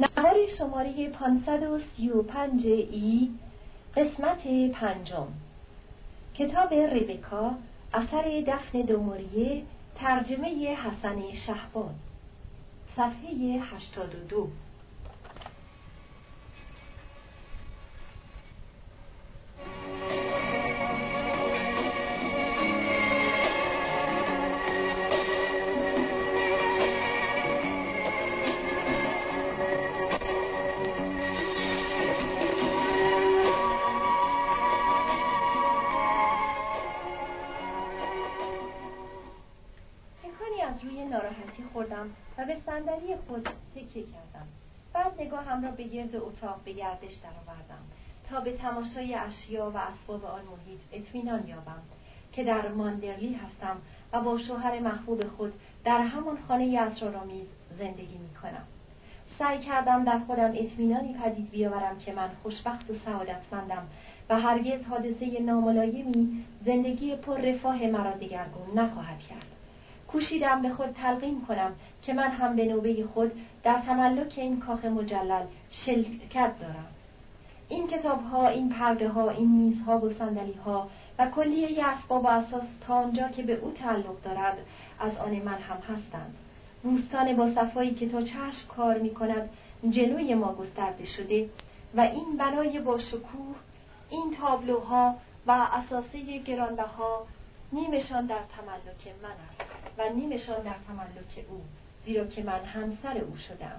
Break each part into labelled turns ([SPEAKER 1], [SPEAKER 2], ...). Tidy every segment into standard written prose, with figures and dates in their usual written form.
[SPEAKER 1] نوار شماره 535 ای، قسمت 5. کتاب ربکا، اثر دفن دوموریه، ترجمه حسن شهبان. صفحه 82. روی ناراحتی خوردم و به صندلی خود تکیه کردم. بعد نگاهم را به گرد اتاق به گردش درآوردم تا به تماشای اشیا و اسباب آن محیط اطمینان یابم که در ماندرلی هستم و با شوهر محبوب خود در همان خانه اسرارآمیز زندگی می‌کنم. سعی کردم در خودم اطمینانی پدید بیاورم که من خوشبخت و سعادتمندم و هرگز حادثه ناملایمی زندگی پر رفاه مرا دگرگون نخواهد کرد. کوشیدم به خود تلقین کنم که من هم به نوبه خود در تملک این کاخ مجلل شرکت دارم. این کتاب‌ها، این پرده‌ها، این میزها و صندلی‌ها و کلیه اسباب و اساس تا آنجا که به او تعلق دارد از آن من هم هستند. بوستان با صفایی که تا چشم کار می‌کند جلوی ما گسترده شده و این بنای با شکوه، این تابلوها و اساسه گرانبها نیمشان در تملک من است و نیمشان در تملک او، زیرا که من همسر او شدم.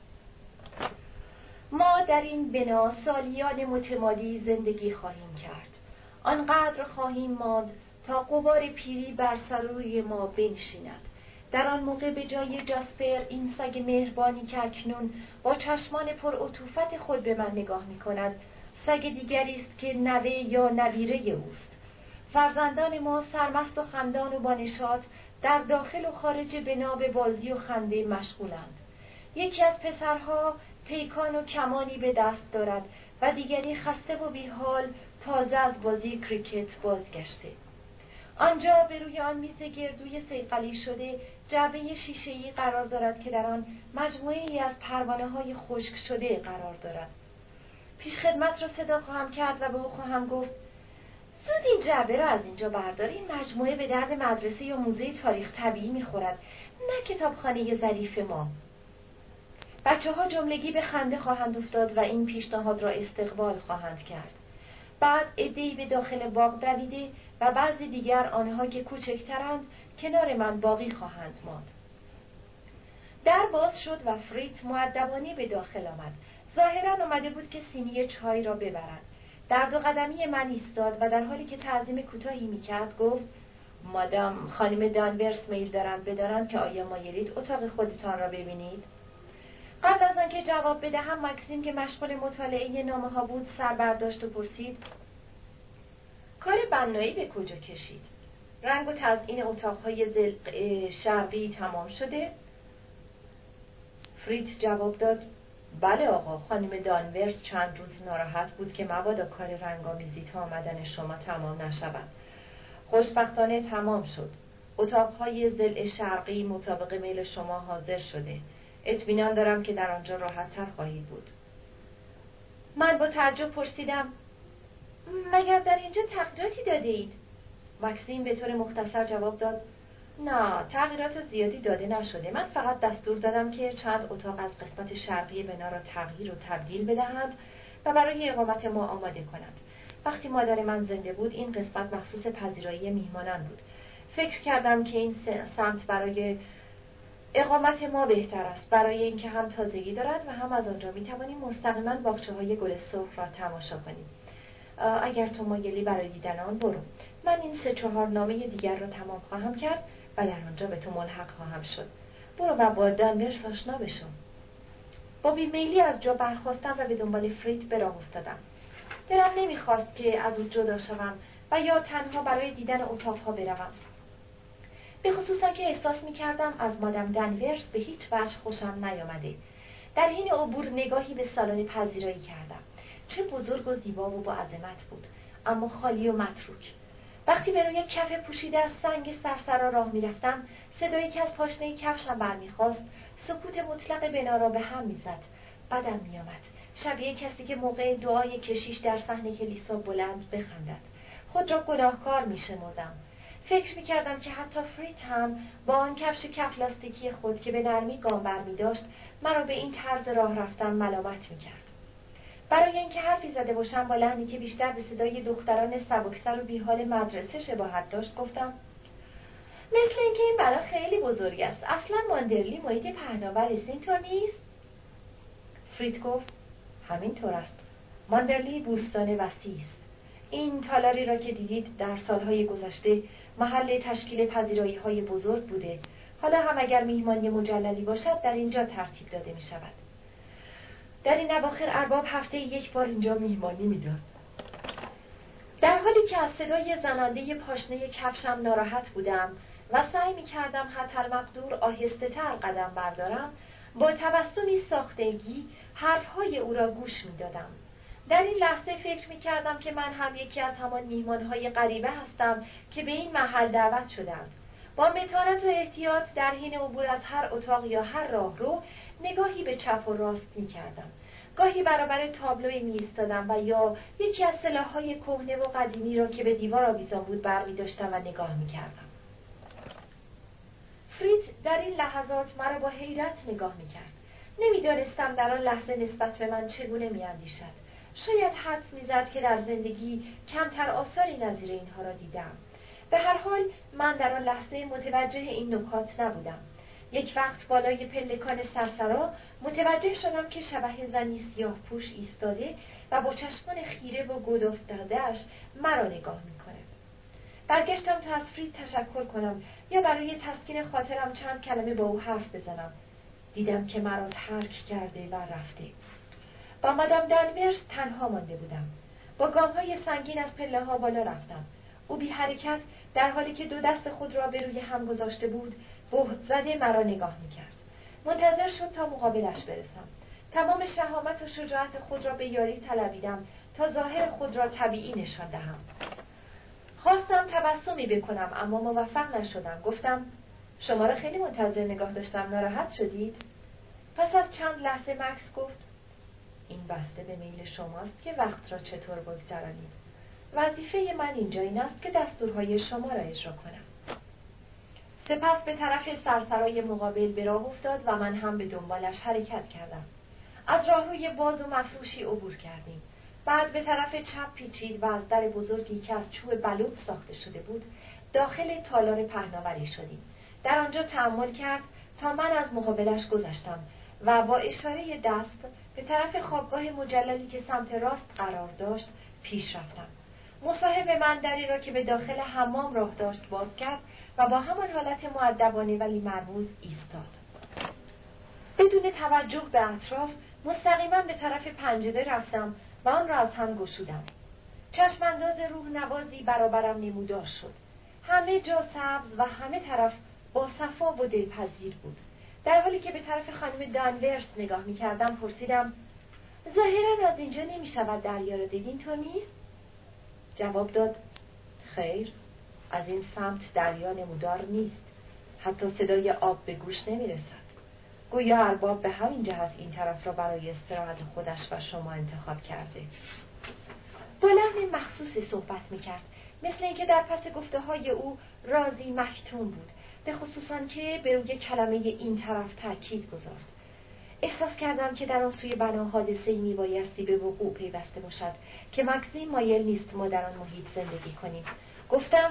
[SPEAKER 1] ما در این بنا سالیان متمادی زندگی خواهیم کرد. آنقدر خواهیم ماند تا غبار پیری بر سر روی ما بنشیند. در آن موقع به جای جاسپر، این سگ مهربانی که اکنون با چشمان پر عطوفت خود به من نگاه می کند، سگ دیگری است که نوه یا نویره اوست. فرزندان ما سرمست و خندان و بانشاط در داخل و خارج بنا به بازی و خنده مشغولند. یکی از پسرها پیکان و کمانی به دست دارد و دیگری خسته و بیحال تازه از بازی کریکت بازگشته. آنجا به روی آن میز گردوی صیقلی شده جعبه شیشه‌ای قرار دارد که در آن مجموعه‌ای از پروانه‌های خشک شده قرار دارد. پیش خدمت را صدا خواهم کرد و به او خواهم گفت: زود این جعبه را از اینجا بردار. این مجموعه به درد مدرسه یا موزه تاریخ طبیعی می‌خورد، نه کتابخانه ظریف ما. بچه‌ها جملگی به خنده خواهند افتاد و این پیشنهاد را استقبال خواهند کرد. بعد عده‌ای به داخل باغ دویده و بعضی دیگر، آنها که کوچکترند، کنار من باقی خواهند ماند. در باز شد و فریت مؤدبانه به داخل آمد. ظاهراً آمده بود که سینی چای را ببرد. در 2 قدمی من ایستاد و در حالی که تعظیم کوتاهی می‌کرد گفت: مادام، خانم دانورس میل دارند بدانند که آیا مایلید اتاق خودتان را ببینید؟ قبل از آنکه جواب بدهم، مکسیم که مشغول مطالعه نامه‌ها بود سر برداشت و پرسید: کار بنایی به کجا کشید؟ رنگ و تزیین اتاق‌های شرقی تمام شده؟ فریت جواب داد: بله آقا، خانم دانورس چند روز ناراحت بود که مبادا کار رنگامیزی تا آمدن شما تمام نشود. خوشبختانه تمام شد. اتاقهای ضلع شرقی مطابق میل شما حاضر شده. اطمینان دارم که در آنجا راحت تر خواهید بود. من با تعجب پرسیدم: مگر در اینجا تغییراتی داده اید؟ مکسیم به طور مختصر جواب داد: نه، تغییرات زیادی داده نشده. من فقط دستور دادم که چند اتاق از قسمت شرقی بنا را تغییر و تبدیل بدهند و برای اقامت ما آماده کنند. وقتی مادر من زنده بود این قسمت مخصوص پذیرایی میهمانان بود. فکر کردم که این سمت برای اقامت ما بهتر است، برای اینکه هم تازگی دارد و هم از آنجا میتوانیم مستقیما باغچه‌های گل سرخ را تماشا کنیم. اگر تو مایلی برای دیدن آن، برو. من این 3-4 نامه دیگر را تمام خواهم کرد و در آنجا به تو ملحق خواهم شد. برو و با دانورس آشنا بشو. با بیمیلی از جا برخاستم و به دنبال فریت به راه افتادم. دلم نمیخواست که از او جدا شوم و یا تنها برای دیدن اتاقها بروم. به خصوصا که احساس میکردم از مادام دانورس به هیچ وجه خوشم نیامده. در حین عبور نگاهی به سالن پذیرایی کردم. چه بزرگ و زیبا و با عظمت بود، اما خالی و متروک. وقتی به روی کف پوشیده از سنگ سرسرا راه میرفتم، صدایی که از پاشنه کفشم برمیخواست سکوت مطلق بنا را به هم میزد. بدم میآمد، شبیه کسی که موقع دعای کشیش در صحن کلیسا بلند بخندد. خود را گناهکار می‌شمردم. فکر می‌کردم که حتی فریت هم با آن کفش کف لاستیکی خود که به نرمی گام برمی‌داشت مرا به این طرز راه رفتن ملامت می‌کرد. برای اینکه حرفی زده باشم با لحنی که بیشتر به صدای دختران سبکسر و بیحال مدرسه شباهت داشت گفتم: مثل اینکه این بنا خیلی بزرگ است. اصلا ماندرلی محیط پهناور است، اینطور نیست؟ فریت گفت: همینطور است. ماندرلی بوستان وسیع است. این تالاری را که دیدید در سالهای گذشته محل تشکیل پذیرایی‌های بزرگ بوده. حالا هم اگر میهمانی مجللی باشد در اینجا ترتیب داده می شود. در این اواخر ارباب هفته یک بار اینجا میهمانی میداد. در حالی که از صدای زننده پاشنه کفشم ناراحت بودم و سعی می‌کردم حتی المقدور آهسته‌تر قدم بردارم، با تبسمی ساختگی حرفهای او را گوش می‌دادم. در این لحظه فکر می‌کردم که من هم یکی از همان میهمان‌های غریبه هستم که به این محل دعوت شدند. با متانت و احتیاط در حین عبور از هر اتاق یا هر راهرو نگاهی به چپ و راست می‌کردم. گاهی برابر تابلوی می‌ایستادم و یا یکی از سلاح‌های کهنه و قدیمی را که به دیوار آویزان بود برمی‌داشتم و نگاه می‌کردم. فریت در این لحظات مرا با حیرت نگاه می‌کرد. نمی‌دانستم در آن لحظه نسبت به من چگونه می‌اندیشد. شاید حدس می‌زد که در زندگی کمتر آثاری نظیر اینها را دیدم. به هر حال من در آن لحظه متوجه این نکات نبودم. یک وقت بالای پلکان سرسرا متوجه شدم که شبح زنی سیاه پوش ایستاده و با چشمان خیره و گود افتاده‌اش مرا نگاه می‌کند. برگشتم تا از فریت تشکر کنم یا برای تسکین خاطرم چند کلمه با او حرف بزنم. دیدم که مرا ترک کرده و رفته. با مادام دانورس تنها مانده بودم. با گام‌های سنگین از پله‌ها بالا رفتم. او بی حرکت در حالی که دو دست خود را به روی هم گذاشته بود، بهت زده مرا نگاه می‌کرد. منتظر شد تا مقابلش برسم. تمام شهامت و شجاعت خود را به یاری طلبیدم تا ظاهر خود را طبیعی نشان دهم. خواستم تبسمی بکنم اما موفق نشدم. گفتم: شما را خیلی منتظر نگاه داشتم، ناراحت شدید؟ پس از چند لحظه مکس گفت: این بسته به میل شماست که وقت را چطور بگذرانید. وظیفه من اینجا این است که دستورهای شما را اجرا کنم. سپس به طرف سرسرای مقابل به راه افتاد و من هم به دنبالش حرکت کردم. از راهروی باز و مفروشی عبور کردیم. بعد به طرف چپ پیچید و از در بزرگی که از چوب بلوط ساخته شده بود داخل تالار پهناوری شدیم. در آنجا تأمل کرد تا من از مقابلش گذشتم و با اشاره دست به طرف خوابگاه مجللی که سمت راست قرار داشت پیش رفتم. مصاحب من دری را که به داخل حمام راه داشت باز کرد و با همان حالت مؤدبانه ولی مرموز ایستاد. بدون توجه به اطراف مستقیما به طرف پنجره رفتم و آن را از هم گشودم. چشمانداز روح نوازی برابرم نمودار شد. همه جا سبز و همه طرف با صفا و دلپذیر بود. در حالی که به طرف خانم دانورس نگاه می کردم پرسیدم: ظاهراً از اینجا نمی شود دریا را دید، اینطور نیست؟ جواب داد: خیر، از این سمت دریا نمودار نیست. حتی صدای آب به گوش نمی رسد. گویا ارباب به همین جهت این طرف را برای استراحت خودش و شما انتخاب کرده. با لحن مخصوصی صحبت می کرد، مثل اینکه در پس گفته های او رازی مکتوم بود، به خصوصاً که به روی کلمه این طرف تاکید گذاشت. احساس کردم که در آن سوی بنا حادثه‌ای میبایستی به وقوع پیوسته باشد که مکزیم مایل نیست ما در آن محیط زندگی کنیم. گفتم: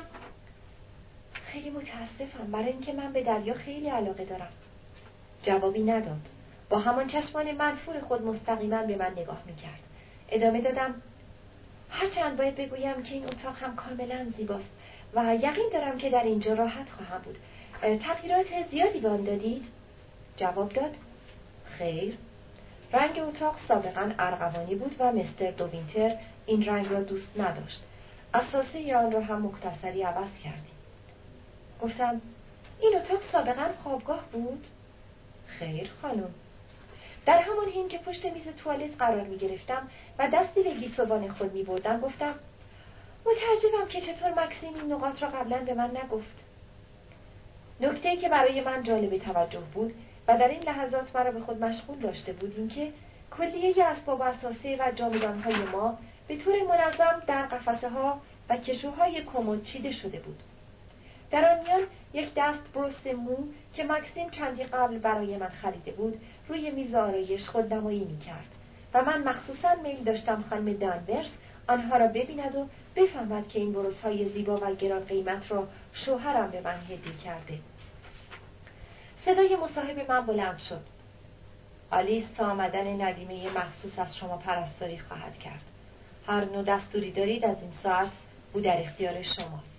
[SPEAKER 1] خیلی متاسفم، برای اینکه من به دریا خیلی علاقه دارم. جوابی نداد. با همان چشمان منفور خود مستقیما به من نگاه میکرد. ادامه دادم: هرچند باید بگویم که این اتاق هم کاملا زیباست و یقین دارم که در اینجا راحت خواهم بود. تغییرات زیادی به آن دادید؟ جواب داد: خیر. رنگ اتاق سابقاً ارغوانی بود و مستر دوینتر این رنگ را دوست نداشت. اساسه آن را هم مختصری عوض کردیم. گفتم: این اتاق سابقاً خوابگاه بود؟ خیر خانم. در همان حین که پشت میز توالت قرار می گرفتم و دستی به گیسوان خود می بردم گفتم: متعجبم که چطور مکسیم این نقاط را قبلا به من نگفت. نکته‌ای که برای من جالب توجه بود و در این لحظات مرا به خود مشغول داشته بود این که کلیه اسباب و اساسه و جامدانهای ما به طور منظم در قفسه ها و کشوهای کمد چیده شده بود. در آن میان یک دست برس مو که مکسیم چندی قبل برای من خریده بود روی میز آرایش خودنمایی می‌کرد و من مخصوصاً میل داشتم خانم دانورس آنها را ببیند و بفهمد که این برس‌های زیبا و گران قیمت را شوهرم به من هدیه کرده. صدای مصاحب من بلند شد. آلیس تا آمدن ندیمه مخصوص از شما پرستاری خواهد کرد. هر نوع دستوری دارید از این ساعت او در اختیار شماست.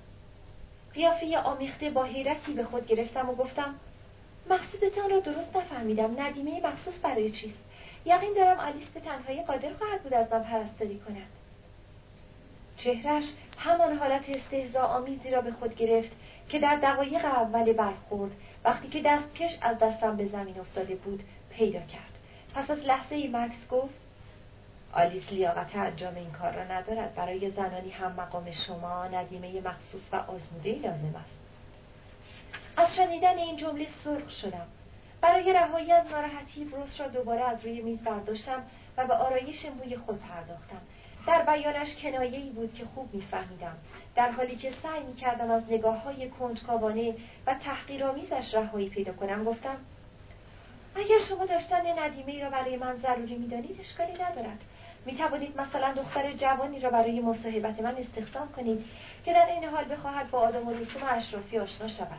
[SPEAKER 1] قیافه آمیخته با حیرتی به خود گرفتم و گفتم مقصودتان را درست نفهمیدم. ندیمه مخصوص برای چیست؟ یقین دارم آلیس به تنهایی قادر خواهد بود از من پرستاری کند. چهرش همان حالت استهزا آمیزی را به خود گرفت که در دقایق اول برخورد وقتی که دستکش از دستم به زمین افتاده بود پیدا کرد. پس از لحظه‌ای مکس گفت آلیس لیاقت انجام این کار را ندارد. برای زنانی هم مقام شما ندیمه مخصوص و آزموده‌ای لازم است. از شنیدن این جمله سرخ شدم. برای رهایی از ناراحتی برس را دوباره از روی میز برداشتم و به آرایش موی خود پرداختم. در بیانش کنایه‌ای بود که خوب می‌فهمیدم، در حالی که سعی می‌کردم از نگاه‌های کنجکاوانه و تحقیرآمیزش رهایی پیدا کنم. گفتم اگر شما داشتن ندیمه‌ای را برای من ضروری می‌دانید اشکالی ندارد. می‌توانید مثلا دختر جوانی را برای مصاحبت من استخدام کنید که در این حال بخواهد با آدم و رسوم اشرافی آشنا شود.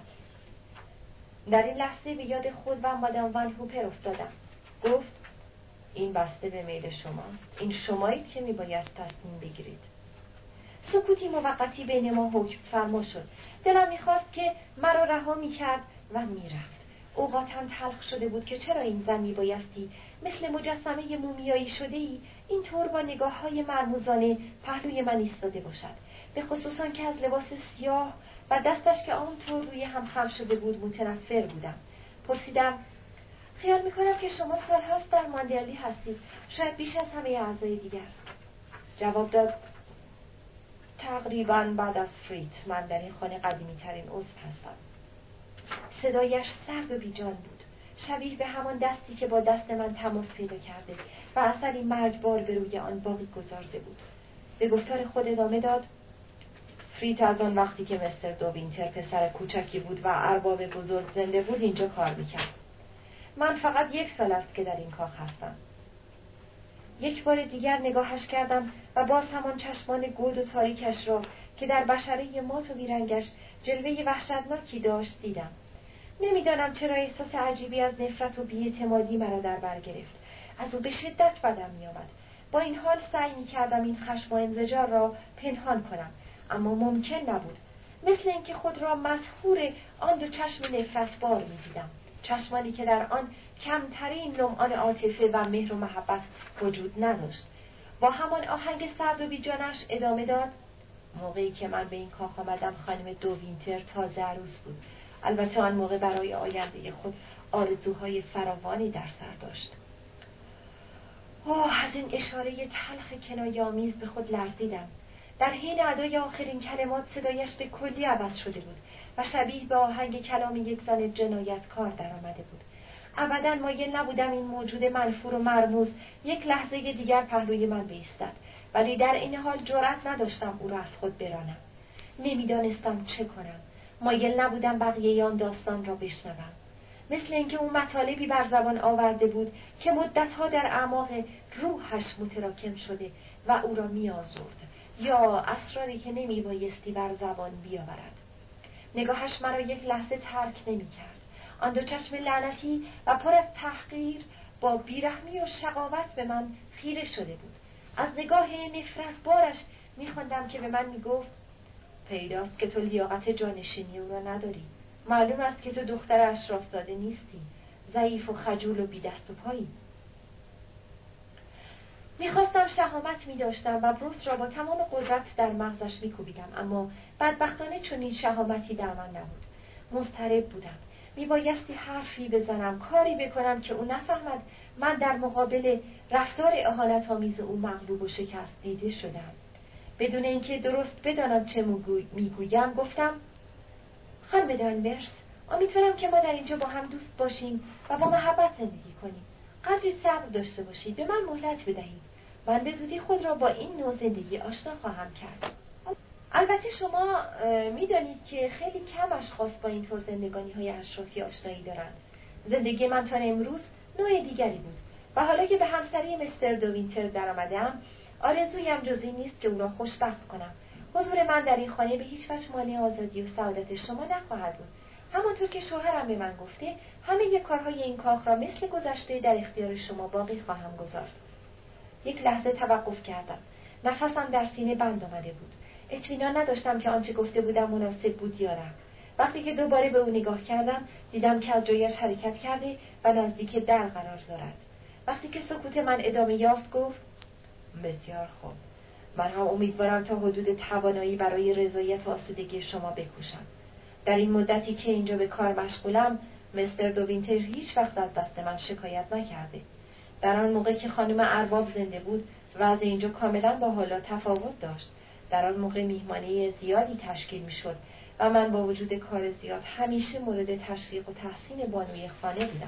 [SPEAKER 1] در این لحظه به یاد خود و مادام وان هوپر افتادم. گفت این بسته به میل شماست. این شمایید که میباید تصمیم بگیرید. سکوتی موقتی بین ما حکم فرما شد. دلم میخواست که مرا رها میکرد و میرفت. اوقاتم تلخ شده بود که چرا این زن میبایستی مثل مجسمه مومیایی شده‌ای اینطور با نگاه‌های مرموزانه پهلوی من ایستاده باشد، به خصوصا که از لباس سیاه و دستش که آنطور روی هم خم شده بود متنفر بودم. پرسیدم خیال میکنم که شما سالهاست در ماندرلی هستید، شاید بیش از همه اعضای دیگر. جواب داد تقریباً بعد از فریت من در این خانه قدیمی ترین عضو هستم. صدایش سرد و بیجان بود، شبیه به همان دستی که با دست من تماس پیدا کرده و اثری مرگبار به روی آن باقی گذارده بود. به گفتار خود ادامه داد فریت از آن وقتی که مستر دووینتر پسر کوچکی بود و ارباب بزرگ زنده بود اینجا کار میکرد. من فقط 1 سال است که در این کاخ هستم. یک بار دیگر نگاهش کردم و باز همان چشمان گود و تاریکش را که در بشره مات و بیرنگش جلوه وحشتناکی داشت دیدم. نمیدانم چرا احساس عجیبی از نفرت و بی‌اعتمادی مرا در بر گرفت. از او به شدت بدم میآمد. با این حال سعی می‌کردم این خشم و انزجار را پنهان کنم، اما ممکن نبود. مثل اینکه خود را مسحور آن 2 چشم نفرتبار می‌دیدم، چشمانی که در آن کمترین لمعان عاطفه و مهر و محبت وجود نداشت. با همان آهنگ سرد و بیجانش ادامه داد موقعی که من به این کاخ آمدم خانم دووینتر تازه عروس بود. البته آن موقع برای آینده خود آرزوهای فراوانی در سر داشت. از این اشاره تلخ کنایه‌آمیز به خود لرزیدم. در حین ادای آخرین کلمات صدایش به کلی عوض شده بود و شبیه به آهنگ کلام یک زن جنایتکار در آمده بود. ابداً مایل نبودم این موجود منفور و مرموز یک لحظه دیگر پهلوی من بایستد، ولی در این حال جرأت نداشتم او را از خود برانم. نمیدانستم چه کنم. مایل نبودم بقیه آن داستان را بشنوم. مثل اینکه او مطالبی بر زبان آورده بود که مدتها در اعماق روحش متراکم شده و او را می‌آزرد، یا اسراری که نمیبایستی بر زبان بیاورد. نگاهش مرا یک لحظه ترک نمی‌کرد. آن 2 چشم لعنتی و پر از تحقیر با بیرحمی و شقاوت به من خیره شده بود. از نگاه نفرت بارش می‌خواندم که به من می‌گفت پیداست که تو لیاقت جانشینی او را نداری. معلوم است که تو دختر اشرافزاده نیستی، ضعیف و خجول و بی دست و پایی. میخواستم شهامت میداشتم و بروس را با تمام قدرت در مغزش میکوبیدم، اما بدبختانه چنین شهامتی در من نبود. مضطرب بودم. میبایستی حرفی بزنم، کاری بکنم که او نفهمد من در مقابل رفتار اهانت‌آمیز او مغلوب و شکست دیده شدم. بدون اینکه درست بدانم چه میگویم گفتم خانم دانورس، امیدوارم که ما در اینجا با هم دوست باشیم و با محبت زندگی کنیم. قدری صبر داشته باشید، به من مهلت بدهید. من به زودی خود را با این نوع زندگی آشنا خواهم کرد. البته شما میدانید که خیلی کم اشخاص با اینطور زندگانی‌های اشرافی آشنایی دارند. زندگی من تا امروز نوع دیگری بود و حالا که به همسری مستر دوینتر درآمده‌ام، آرزویم جز این نیست که او را خوشبخت کنم. حضور من در این خانه به هیچ وجه مانع آزادی و سعادت شما نخواهد بود. همانطور که شوهرم به من گفته، همه کارهای این کاخ را مثل گذشته در اختیار شما باقی خواهم گذارد. یک لحظه توقف کردم. نفسم در سینه بند آمده بود. اطمینان نداشتم که آنچه گفته بودم مناسب بود یا نه. وقتی که دوباره به او نگاه کردم، دیدم که از جایش حرکت کرده و نزدیک در قرار دارد. وقتی که سکوت من ادامه یافت گفت: بسیار خوب. من هم امیدوارم تا حدود توانایی برای رضایت و آسودگی شما بکوشم. در این مدتی که اینجا به کار مشغولم، مستر دوینتر هیچ وقت از دست من شکایت نکرده. در آن موقع که خانم ارباب زنده بود، وضع اینجا کاملا با حالا تفاوت داشت. در آن موقع میهمانی زیادی تشکیل میشد و من با وجود کار زیاد همیشه مورد تشویق و تحسین بانوی خانه بودم.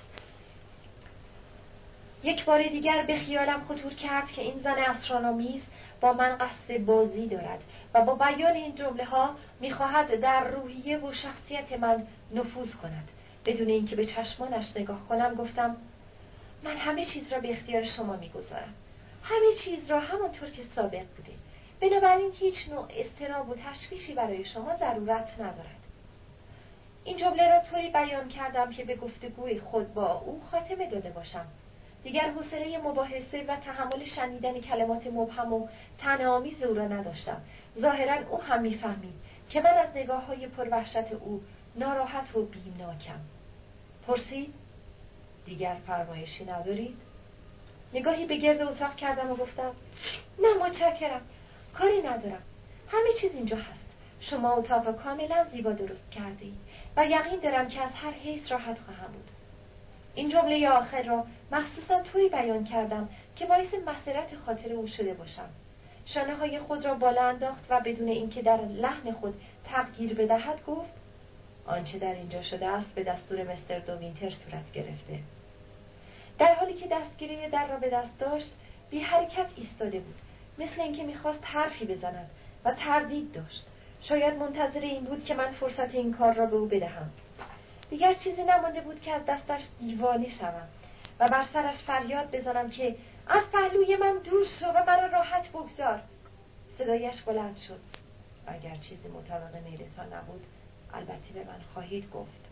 [SPEAKER 1] یک بار دیگر به خیالم خطور کرد که این زن اسرارآمیز با من قصد بازی دارد و با بیان این جمله ها میخواهد در روحیه و شخصیت من نفوذ کند. بدون اینکه به چشمانش نگاه کنم گفتم: من همه چیز را به اختیار شما میگذارم. همه چیز را همانطور که سابق بوده. بنابراین هیچ نوع اضطراب و تشویشی برای شما ضرورت ندارد. این جمله را طوری بیان کردم که به گفتگوی خود با او خاتمه داده باشم. دیگر حوصله مباحثه و تحمل شنیدن کلمات مبهم و طعنه‌آمیز او را نداشتم. ظاهراً او هم می‌فهمید که من از نگاه‌های پروحشت او ناراحت و بیمناکم. پرسید: دیگر فرمایشی ندارید؟ نگاهی به گرد اتاق کردم و گفتم: نه متشکرم، کاری ندارم. همه چیز اینجا هست. شما اتاق را کاملا زیبا درست کرده اید و یقین دارم که از هر حیث راحت خواهم بود. این جمله آخر را مخصوصا طوری بیان کردم که باعث مسرت خاطر او شده باشم. شانه‌های خود را بالا انداخت و بدون اینکه در لحن خود تغییر بدهد گفت: آنچه در اینجا شده است به دستور مستر دوینتر صورت گرفته. در حالی که دستگیره در را به دست داشت، بی حرکت ایستاده بود، مثل اینکه می‌خواست حرفی بزند و تردید داشت. شاید منتظر این بود که من فرصت این کار را به او بدهم. دیگر چیزی نمانده بود که از دستش دیوانه شوم و بر سرش فریاد بزنم که از پهلوی من دور شو و مرا راحت بگذار. صدایش بلند شد: اگر چیزی مطابق میلتان نبود، البته به من خواهید گفت.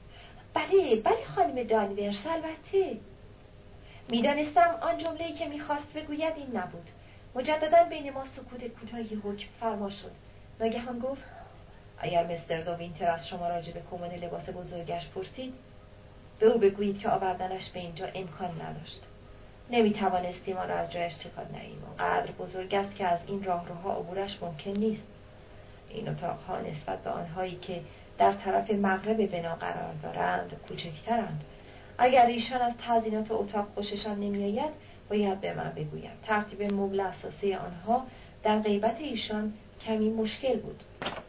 [SPEAKER 1] بله خانم دانورس، البته. میدانستم آن جمله‌ای که میخواست بگوید این نبود. مجددا بین ما سکوت کوتاهی حکم فرما شد. ناگهان گفت: اگر مستر دوینتر از شما راجع به کمد لباس بزرگش پرسید، به او بگویید که آوردنش به اینجا امکان نداشت. نمیتوانستیم آن را از جایش تکان دهیم. آنقدر بزرگ است که از این راهروها عبورش ممکن نیست. این اتاقها نسبت به آنهایی که در طرف مغرب بنا قرار دارند کوچکترند. اگر ایشان از تزیینات اتاق خوششان نمیآید، باید به من بگویند. ترتیب مبل اساسی آنها در غیبت ایشان کمی مشکل بود.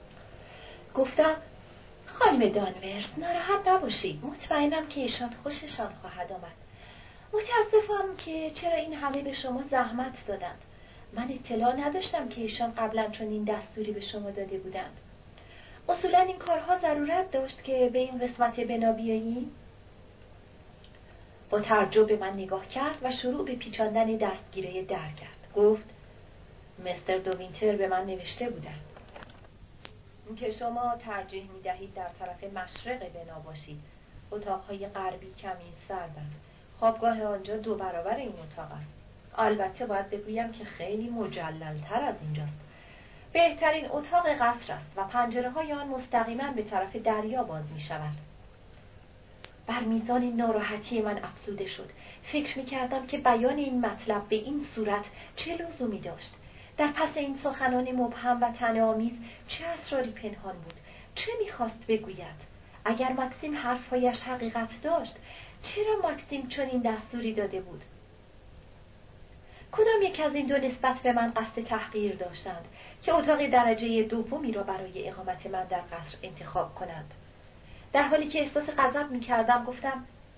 [SPEAKER 1] گفتم: خانم دانورس، ناراحت نباشید. مطمئنم که ایشان خوششان خواهد آمد. متاسفم که چرا این همه به شما زحمت دادند. من اطلاع نداشتم که ایشان قبلا چنین دستوری به شما داده بودند. اصولا این کارها ضرورت داشت که به این قسمت بنا بیاییم؟ با تعجب به من نگاه کرد و شروع به پیچاندن دستگیره در کرد. گفت: مستر دوینتر به من نوشته بودند که شما ترجیح می‌دهید در طرف مشرق بنا باشید. اتاق‌های غربی کمی سردند. خوابگاه آنجا 2 برابر این اتاق است. البته باید بگویم که خیلی مجلل‌تر از اینجاست. بهترین اتاق قصر است و پنجره‌های آن مستقیما به طرف دریا باز می‌شود. بر میزان ناراحتی من افزوده شد. فکر می‌کردم که بیان این مطلب به این صورت چه لزومی داشت. در پس این سخنان مبهم و طعنه‌آمیز چه اسراری پنهان بود؟ چه می‌خواست بگوید؟ اگر مکسیم حرف‌هایش حقیقت داشت، چرا مکسیم چنین دستوری داده بود؟ کدام یک از این 2 نسبت به من قصد تحقیر داشتند که اتاق درجه دومی را برای اقامت من در قصر انتخاب کنند؟ در حالی که احساس غضب می‌کردم گفتم: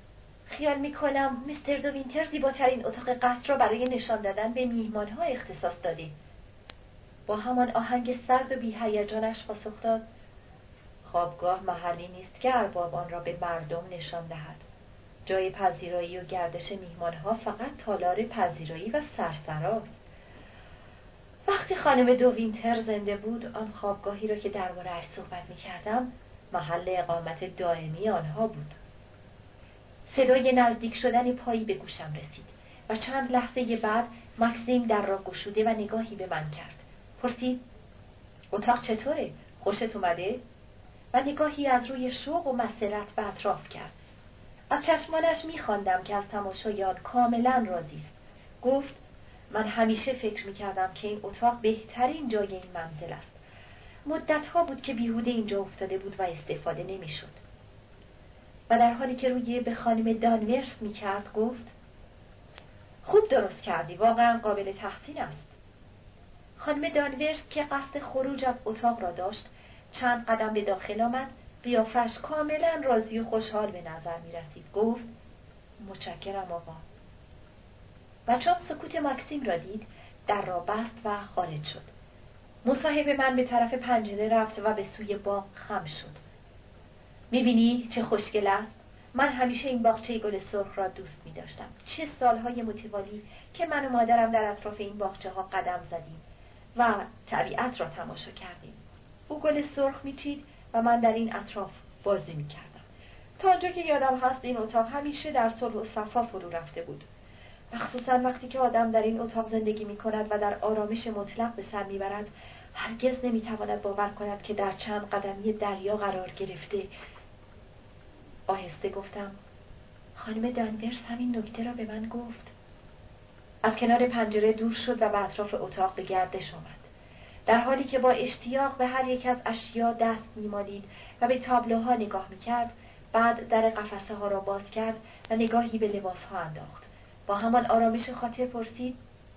[SPEAKER 1] خیال میکنم مستر دو وینتر زیباترین اتاق قصر را برای نشان دادن به میهمانها اختصاص داده. با همان آهنگ سرد و بی‌هیجانش پاسخ داد: خوابگاه محلی نیست که ارباب آن را به مردم نشان دهد. جای پذیرایی و گردش میهمانها فقط تالار پذیرایی و سرسراست. وقتی خانم دو وینتر زنده بود، آن خوابگاهی را که درباره‌اش صحبت می‌کردم محل اقامت دائمی آنها بود. صدای نزدیک شدن پایی به گوشم رسید و چند لحظه بعد مکسیم در را گشوده و نگاهی به من کرد. پرسید: اتاق چطوره؟ خوشت اومده؟ و نگاهی از روی شوق و مسرت به اطراف کرد. از چشمانش می‌خواندم که از تماشای آن کاملا راضی است. گفت: من همیشه فکر می‌کردم که این اتاق بهترین جای این منزل است. مدت‌ها بود که بیهوده اینجا افتاده بود و استفاده نمی‌شد. و در حالی که روی به خانم دانورس می‌کرد گفت: خوب درست کردی، واقعا قابل تحسین است. خانم دانورس که قصد خروج از اتاق را داشت، چند قدم به داخل آمد. قیافش کاملا راضی و خوشحال به نظر می‌رسید. گفت: متشکرم آقا. و چون سکوت ماکسیم را دید، در را بست و خارج شد. مصاحب من به طرف پنجره رفت و به سوی باغ خم شد. می‌بینی چه خوشگل است؟ من همیشه این باغچه گل سرخ را دوست می‌داشتم. چه سالهای متوالی که من و مادرم در اطراف این باغچه‌ها قدم زدیم و طبیعت را تماشا کردیم. او گل سرخ می‌چید و من در این اطراف بازی می‌کردم. تا آنجا که یادم هست این اتاق همیشه در صلح و صفا فرو رفته بود. مخصوصاً وقتی که آدم در این اتاق زندگی می‌کند و در آرامش مطلق به سر می‌برد، هرگز نمی‌تواند باور کند که در چند قدمی دریا قرار گرفته. آهسته گفتم: خانم دانورس همین نکته را به من گفت. از کنار پنجره دور شد و به اطراف اتاق به گردش آمد، در حالی که با اشتیاق به هر یک از اشیا دست می‌مالید و به تابلوها نگاه می‌کرد. بعد در قفسه ها را باز کرد و نگاهی به لباسها انداخت. با همان آرامش خاطر پرسید: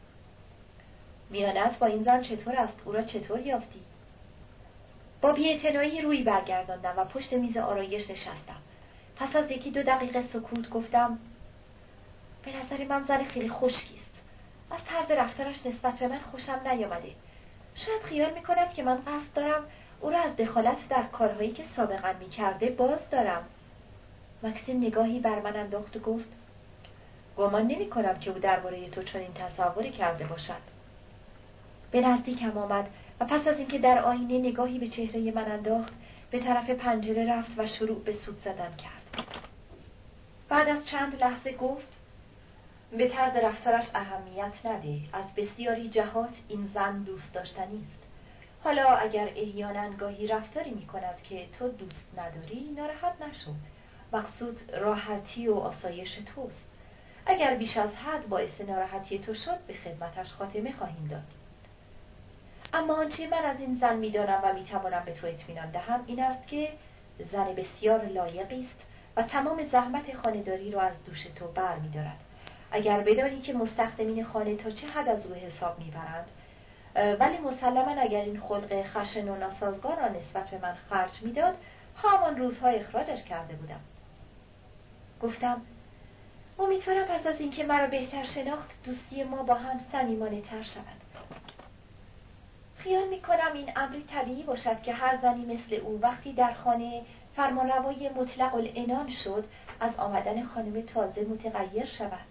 [SPEAKER 1] میانت با این زن چطور است؟ او را چطور یافتی؟ با بی‌اعتنایی روی برگرداندم و پشت میز آرایش نشستم. پس از 1-2 دقیقه سکوت گفتم: به نظر من زن خیلی خشکی است. از طرز رفتارش نسبت به من خوشم نیامده. شاید خیال می‌کند که من قصد دارم او را از دخالت در کارهایی که سابقا می‌کرده باز دارم. مکسیم نگاهی بر من انداخت و گفت: گمان نمی‌کنم که او درباره تو چنین تصوری کرده باشد. به نزدیکم آمد و پس از اینکه در آینه نگاهی به چهره من انداخت، به طرف پنجره رفت و شروع به سوت زدن کرد. بعد از چند لحظه گفت: به طرز رفتارش اهمیت نده. از بسیاری جهات این زن دوست داشتنی است. حالا اگر احیانا گاهی رفتاری می‌کند که تو دوست نداری، ناراحت نشو. مقصود راحتی و آسایش توست. اگر بیش از حد باعث ناراحتی تو شد، به خدمتش خاتمه خواهیم داد. اما آنچه من از این زن می‌دانم و می‌توانم به تو اطمینان دهم این است که زن بسیار لایقی است و تمام زحمت خانه‌داری را از دوش تو بر می‌دارد. اگر بدانی که مستخدمین خانه تا چه حد از او حساب می‌برند، ولی مسلماً اگر این خلق خشن و ناسازگار را نسبت به من خرج می‌داد، همان روزها اخراجش کرده بودم. گفتم: امیدوارم پس از اینکه مرا بهتر شناخت، دوستی ما با هم صمیمانه‌تر شود. خیال می‌کنم این امری طبیعی باشد که هر زنی مثل او وقتی در خانه فرمانروای مطلق العنان شد، از آمدن خانم تازه متغیر شود.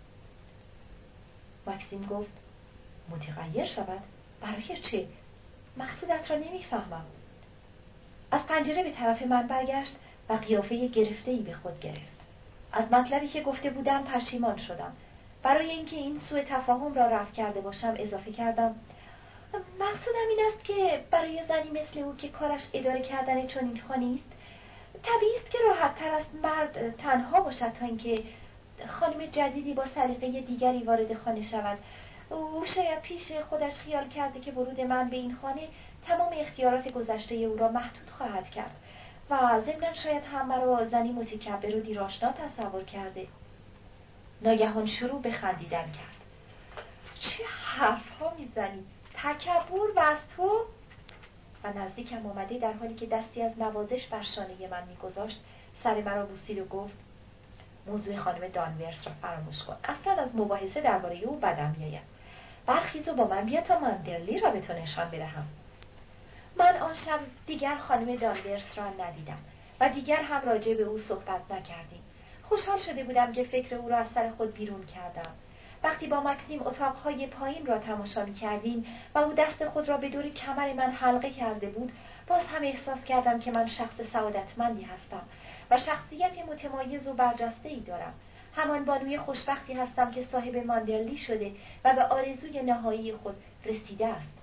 [SPEAKER 1] مکسیم گفت: متغیر شود؟ برای چه؟ مقصودت را نمی‌فهمم. از پنجره به طرف من برگشت و قیافه گرفته‌ای به خود گرفت. از مطلبی که گفته بودم پشیمان شدم. برای اینکه این سوء تفاهم را رفع کرده باشم اضافه کردم: مقصودم این است که برای زنی مثل او که کارش اداره کردن چنین خانه‌ای است، طبیعی است که راحت‌تر است مرد تنها باشد تا اینکه خانم جدیدی با سلیقه دیگری وارد خانه شود. او شاید پیش خودش خیال کرده که ورود من به این خانه تمام اختیارات گذشته او را محدود خواهد کرد و ضمناً شاید هم مرا زنی متکبر و دیرآشنا تصور کرده. ناگهان شروع به خندیدن کرد. چه حرف‌ها میزنی؟ تکبر و از تو؟ و نزدیکم آمده در حالی که دستی از نوازش بر شانه من میگذاشت، سر مرا بوسید و گفت: موضوع خانم دانورس را فراموش کن. اصلا از مباحثه درباره او بدم میآید. برخیز و با من بیا تا ماندرلی را به تو نشان بدهم. من آن شب دیگر خانم دانورس را ندیدم و دیگر هم راجع به او صحبت نکردیم. خوشحال شده بودم که فکر او را از سر خود بیرون کردم. وقتی با مکسیم اتاقهای پایین را تماشا می‌کردیم و او دست خود را به دور کمر من حلقه کرده بود، باز هم احساس کردم که من شخص سعادتمندی هستم و شخصیت متمایز و برجسته‌ای دارم. همان بانوی خوشبختی هستم که صاحب ماندرلی شده و به آرزوی نهایی خود رسیده است.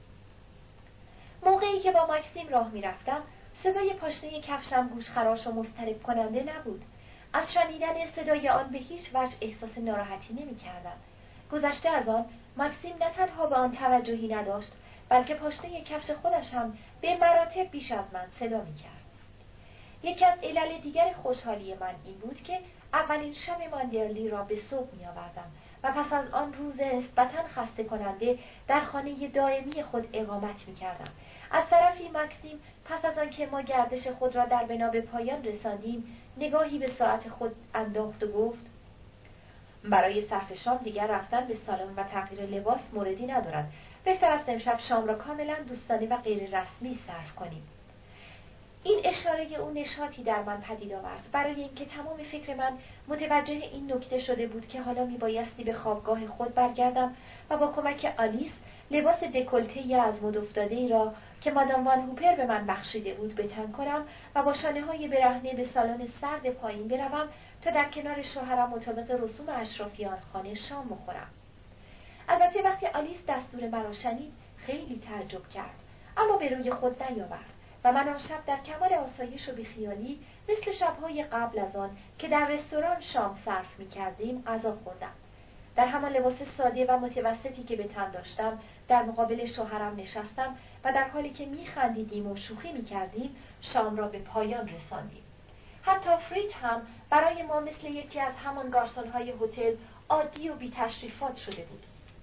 [SPEAKER 1] موقعی که با مکسیم راه می‌رفتم، صدای پاشنه کفشم گوشخراش و مضطرب کننده نبود. از شنیدن صدای آن به هیچ وجه احساس ناراحتی نمی‌کردم. گذشته از آن، مکسیم نه تنها به آن توجهی نداشت، بلکه پاشنه کفش خودش هم به مراتب بیش از من صدا می‌کرد. یکی از علل دیگر خوشحالی من این بود که اولین شب ماندرلی را به صبح می‌آوردم و پس از آن روز نسبتاً خسته کننده در خانه دائمی خود اقامت می‌کردم. از طرفی مکسیم پس از آنکه ما گردش خود را در بنا به پایان رساندیم، نگاهی به ساعت خود انداخت و گفت: برای صرف شام دیگر رفتن به سالن و تغییر لباس موردی ندارد. بهتر است امشب شام را کاملا دوستانه و غیر رسمی صرف کنیم. این اشاره او نشاطی در من پدید آورد، برای اینکه تمام فکر من متوجه این نکته شده بود که حالا میبایستی به خوابگاه خود برگردم و با کمک آلیس لباس دکولته‌ای از مد افتاده‌ای را که مادام وان هوپر به من بخشیده بود به تن کنم و با شانه‌های برهنه به سالن سرد پایین بروم تا در کنار شوهرم مطابق رسوم اشرافیان خانه شام بخورم. البته وقتی آلیس دستور مرا شنید خیلی تعجب کرد، اما به روی خود نیاورد و من آن شب در کمال آسایش و بیخیالی مثل شب‌های قبل از آن که در رستوران شام صرف می‌کردیم غذا خوردم. در همان لباس ساده و متوسطی که به تن داشتم در مقابل شوهرم نشستم و در حالی که می‌خندیدیم و شوخی می‌کردیم شام را به پایان رساندیم. حتی فریت هم برای ما مثل یکی از همان گارسون‌های هتل عادی و بی‌تشریفات شده بود.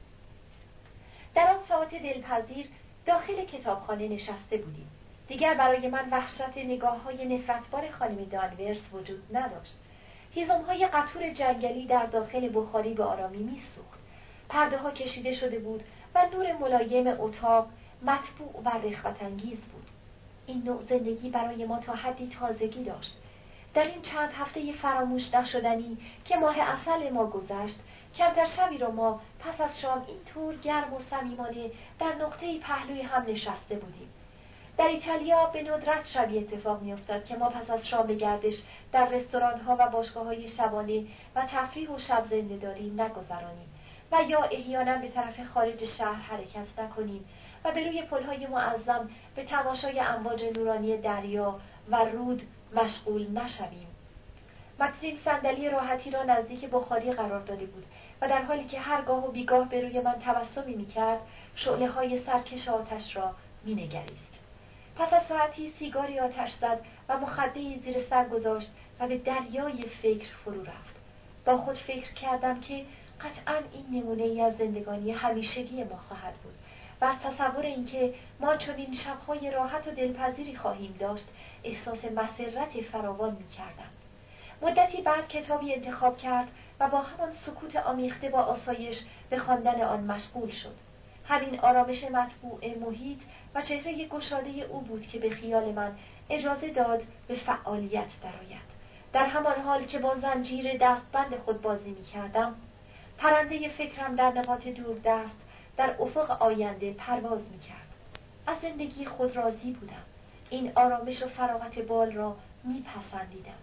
[SPEAKER 1] در آن ساعت دلپذیر داخل کتابخانه نشسته بودیم. دیگر برای من وحشت نگاه‌های نفرتبار خانم دانورس وجود نداشت. هیزم‌های قطور جنگلی در داخل بخاری به آرامی می‌سوخت. پرده‌ها کشیده شده بود و نور ملایم اتاق مطبوع و رغبت‌انگیز بود. این نوع زندگی برای ما تا حدی تازگی داشت. در این چند هفته فراموش نشدنی که ماه عسل ما گذشت، کمتر شبی را ما پس از شام اینطور گرم و صمیمانه در نقطه‌ای پهلوی هم نشسته بودیم. در ایتالیا به ندرت شبی اتفاق می‌افتاد که ما پس از شام به گردش در رستوران‌ها و باشگاه‌های شبانه و تفریح و شب زنده‌داری نگذرانیم و یا احیانا به طرف خارج شهر حرکت نکنیم و به روی پل‌های معظم به تماشای امواج نورانی دریا و رود مشغول نشویم. مکسیم صندلی راحتی را نزدیک بخاری قرار داده بود و در حالی که هرگاه و بیگاه به روی من تبسمی می‌کرد، شعله‌های سرکش آتش را می‌نگریست. پس از ساعتی سیگاری آتش زد و مخده‌ای زیر سر گذاشت و به دریای فکر فرو رفت. با خود فکر کردم که قطعاً این نمونه‌ای از زندگانی همیشگی ما خواهد بود و از تصور اینکه ما چنین شب‌های راحت و دلپذیری خواهیم داشت احساس مسرت فراوان می‌کردم. مدتی بعد کتابی انتخاب کرد و با همان سکوت آمیخته با آسایش به خواندن آن مشغول شد. همین آرامش مطبوع محیط و چهره گشاده او بود که به خیال من اجازه داد به فعالیت درآید. در همان حال که با زنجیر دستبند خود بازی می‌کردم، پرنده فکرم در نقاط دوردست در افق آینده پرواز می‌کرد. از زندگی خود راضی بودم. این آرامش و فراغت بال را می‌پسندیدم.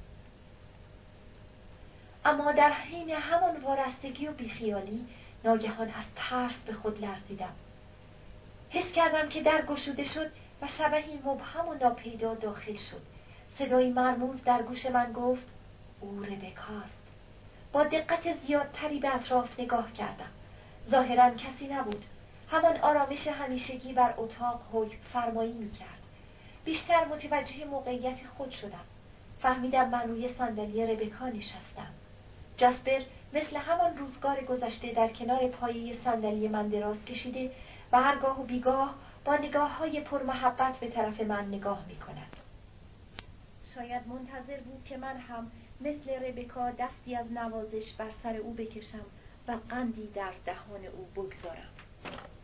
[SPEAKER 1] اما در حین همان وارستگی و بیخیالی ناگهان از ترس به خود لرزیدم. حس کردم که در گشوده شد و شبحی مبهم و ناپیدا داخل شد. صدایی مرموز در گوش من گفت: او ربکاست. با دقت زیادتری به اطراف نگاه کردم. ظاهراً کسی نبود. همان آرامش همیشگی بر اتاق حکم فرمایی می‌کرد. بیشتر متوجه موقعیت خود شدم. فهمیدم من روی صندلی ربکا نشستم. جاسپر مثل همان روزگار گذشته در کنار پایه صندلی من دراز کشیده و هرگاه و بیگاه با نگاه‌های پرمحبت به طرف من نگاه می‌کند. شاید منتظر بود که من هم مثل ربکا دستی از نوازش بر سر او بکشم و قندی در دهان او بگذارم.